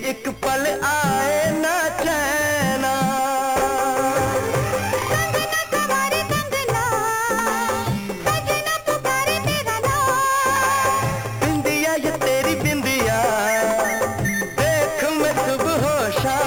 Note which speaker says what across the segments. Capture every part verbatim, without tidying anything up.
Speaker 1: एक पल आए ना चैना।
Speaker 2: कंगना सवारे कंगना, सजना पुकारे तेरा नाम।
Speaker 1: बिंदिया ये तेरी बिंदिया, देख मैं सुबह हो शाम।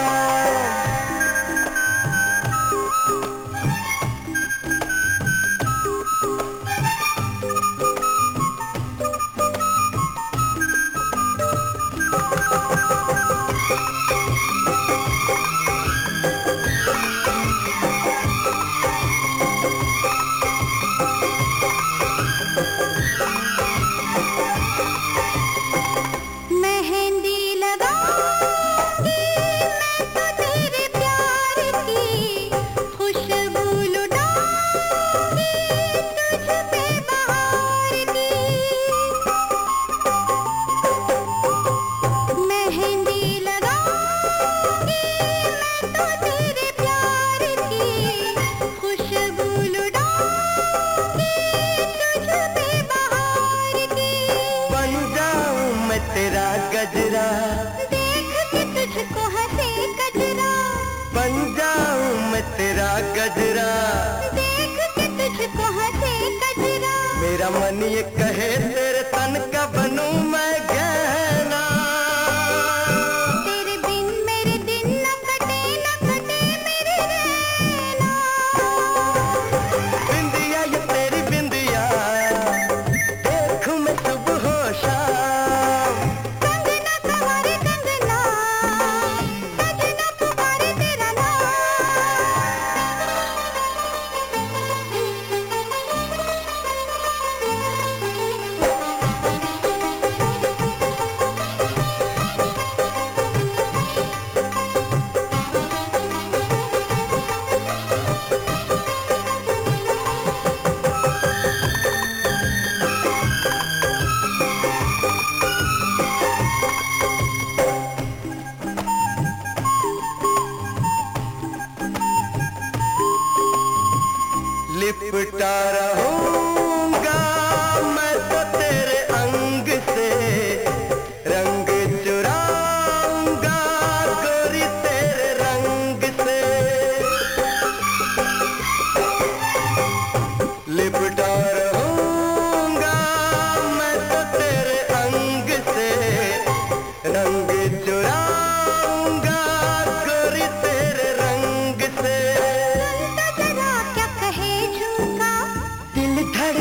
Speaker 2: मेहंदी लगाऊंगी मैं तो तेरे प्यार की, खुशबू लुटाऊंगी तुझ पे बहार की। मेहंदी लगाऊंगी मैं तो तेरे प्यार की, खुशबू लुटाऊंगी तुझ पे बहार की।
Speaker 1: बन जाऊं मैं तेरा गजरा,
Speaker 2: देख के तुझको हंसे कजरा।
Speaker 1: बन जाऊं मैं तेरा गजरा।
Speaker 2: देख के तुझको हंसे कजरा।
Speaker 1: मेरा मन ये कहे तेरे तन का बनूं मैं गहना।
Speaker 2: तेरे बिन मेरे दिन न कटे न कटे मेरे रैना।
Speaker 1: बिंदिया ये तेरी बिंदिया, देख मैं सुबह हो शाम।
Speaker 2: कंगना सवारे कंगना, सजना पुकारे तेरा
Speaker 1: लिपटा रहूंगा मैं तो तेरे अंग से, रंग चुराऊंगा गोरी तेरे रंग से। लिपटा रहूंगा मैं तो तेरे अंग से, रंग चुराऊंगा गोरी तेरे रंग से।
Speaker 2: सुन तो जरा क्या कहे झुमका,
Speaker 1: दिल धड़कता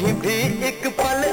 Speaker 1: कहीं भी एक पल